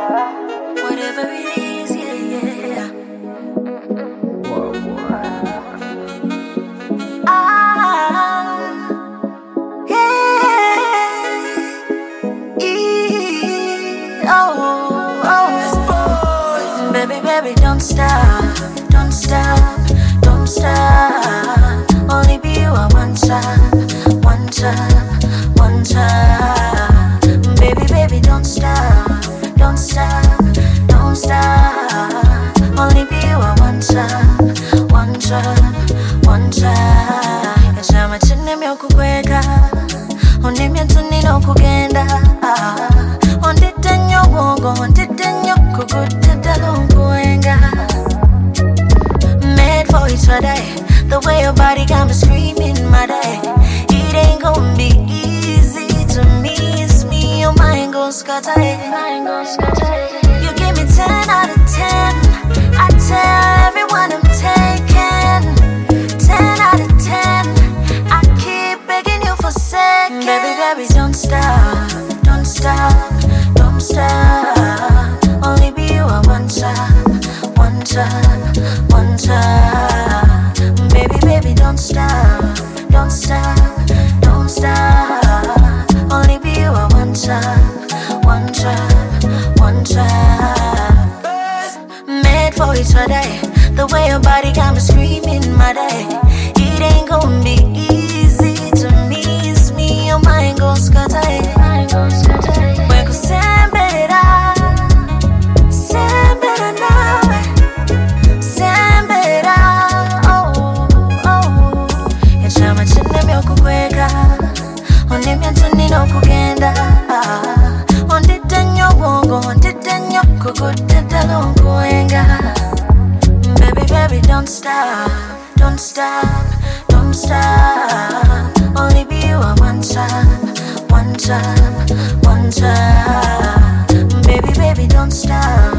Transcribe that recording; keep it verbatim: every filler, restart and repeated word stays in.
Whatever it is, yeah, yeah. Whoa, boy. Ah, yeah. E- oh, oh. Baby, baby, don't stop, don't stop, don't stop. Only be you at one time, one time, one time. Baby, baby, don't stop, don't stop, don't stop. Only be you at one time, one time, one time. Yachama chini myokukweka, onimya tuni no kugenda. Ondite nyo wongo, ondite nyo kukuteta lunguenga. Made for each other, the way your body got me screaming my day. It ain't gonna be easy to miss me, your mind gon' scatter it. You give me ten out of ten, I tell everyone I'm taken. Ten out of ten, I keep begging you for seconds. Baby, baby, don't stop, don't stop, don't stop. Only be you at one time, one time, one time. Baby, baby, don't stop, don't stop, don't stop. Only be you at one time, one time, one time. Made for each other, the way your body got me screaming my day. It ain't gonna be easy to miss me, your mind gon' scatter it. When ku sembera, sembera nawe, sembera, oh, oh. Yachama chini myokukweka, onimya tuni no kugenda. Ondite nyo wongo, ondite nyo kukuteta lunguenga. Baby, baby, don't stop, don't stop, don't stop. Only be you at one time, one time, one time. Baby, baby, don't stop.